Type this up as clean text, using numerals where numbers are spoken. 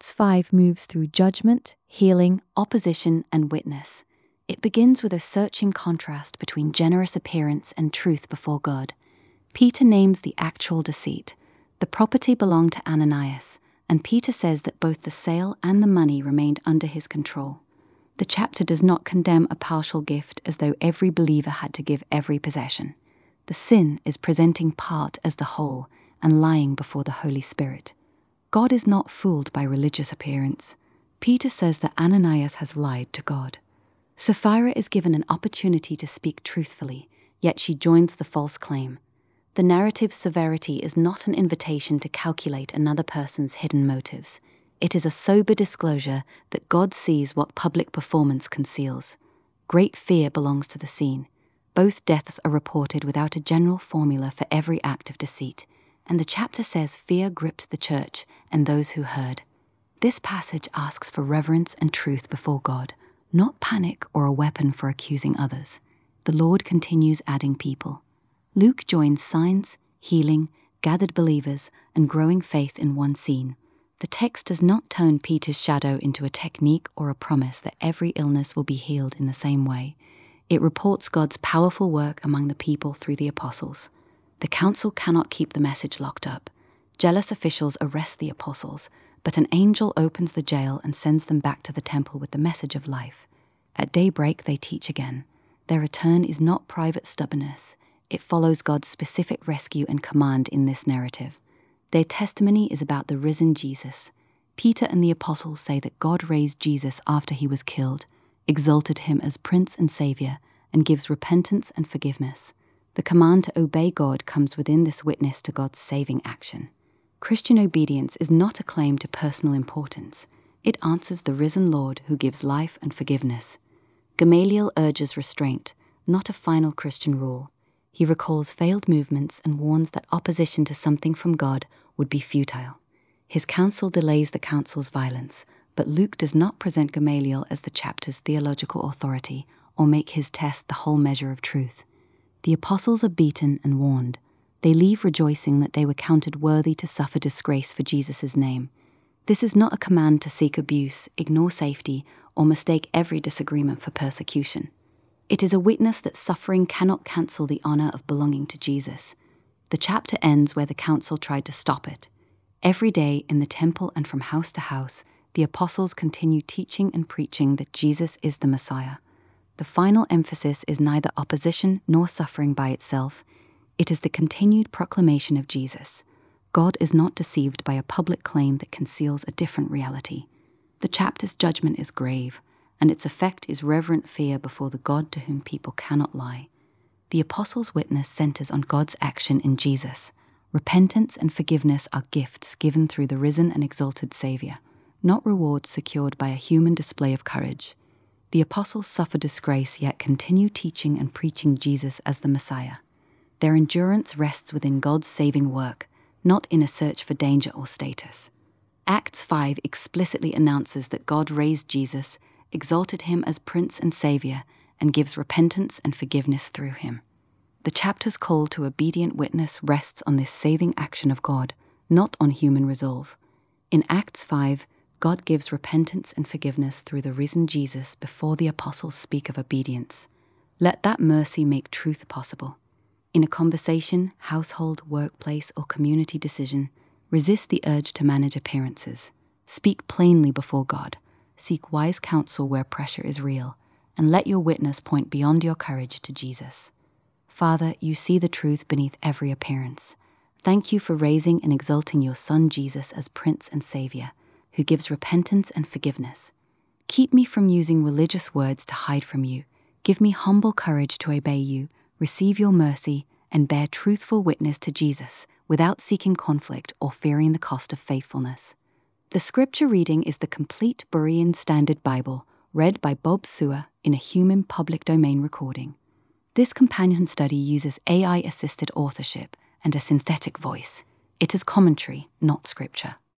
Acts 5 moves through judgment, healing, opposition, and witness. It begins with a searching contrast between generous appearance and truth before God. Peter names the actual deceit. The property belonged to Ananias, and Peter says that both the sale and the money remained under his control. The chapter does not condemn a partial gift as though every believer had to give every possession. The sin is presenting part as the whole and lying before the Holy Spirit. God is not fooled by religious appearance. Peter says that Ananias has lied to God. Sapphira is given an opportunity to speak truthfully, yet she joins the false claim. The narrative's severity is not an invitation to calculate another person's hidden motives. It is a sober disclosure that God sees what public performance conceals. Great fear belongs to the scene. Both deaths are reported without a general formula for every act of deceit, and the chapter says fear gripped the church and those who heard. This passage asks for reverence and truth before God, not panic or a weapon for accusing others. The Lord continues adding people. Luke joins signs, healing, gathered believers, and growing faith in one scene. The text does not turn Peter's shadow into a technique or a promise that every illness will be healed in the same way. It reports God's powerful work among the people through the apostles. The council cannot keep the message locked up. Jealous officials arrest the apostles, but an angel opens the jail and sends them back to the temple with the message of life. At daybreak they teach again. Their return is not private stubbornness. It follows God's specific rescue and command in this narrative. Their testimony is about the risen Jesus. Peter and the apostles say that God raised Jesus after he was killed, exalted him as Prince and Savior, and gives repentance and forgiveness. The command to obey God comes within this witness to God's saving action. Christian obedience is not a claim to personal importance. It answers the risen Lord who gives life and forgiveness. Gamaliel urges restraint, not a final Christian rule. He recalls failed movements and warns that opposition to something from God would be futile. His counsel delays the council's violence, but Luke does not present Gamaliel as the chapter's theological authority or make his test the whole measure of truth. The apostles are beaten and warned. They leave rejoicing that they were counted worthy to suffer disgrace for Jesus' name. This is not a command to seek abuse, ignore safety, or mistake every disagreement for persecution. It is a witness that suffering cannot cancel the honor of belonging to Jesus. The chapter ends where the council tried to stop it. Every day in the temple and from house to house, the apostles continue teaching and preaching that Jesus is the Messiah. The final emphasis is neither opposition nor suffering by itself. It is the continued proclamation of Jesus. God is not deceived by a public claim that conceals a different reality. The chapter's judgment is grave, and its effect is reverent fear before the God to whom people cannot lie. The apostles' witness centers on God's action in Jesus. Repentance and forgiveness are gifts given through the risen and exalted Savior, not rewards secured by a human display of courage. The apostles suffer disgrace yet continue teaching and preaching Jesus as the Messiah. Their endurance rests within God's saving work, not in a search for danger or status. Acts 5 explicitly announces that God raised Jesus, exalted him as Prince and Savior, and gives repentance and forgiveness through him. The chapter's call to obedient witness rests on this saving action of God, not on human resolve. In Acts 5, God gives repentance and forgiveness through the risen Jesus before the apostles speak of obedience. Let that mercy make truth possible. In a conversation, household, workplace, or community decision, resist the urge to manage appearances. Speak plainly before God. Seek wise counsel where pressure is real, and let your witness point beyond your courage to Jesus. Father, you see the truth beneath every appearance. Thank you for raising and exalting your Son Jesus as Prince and Savior, who gives repentance and forgiveness. Keep me from using religious words to hide from you. Give me humble courage to obey you, receive your mercy, and bear truthful witness to Jesus without seeking conflict or fearing the cost of faithfulness. The scripture reading is the complete Berean Standard Bible, read by Bob Sewer in a human public domain recording. This companion study uses AI-assisted authorship and a synthetic voice. It is commentary, not scripture.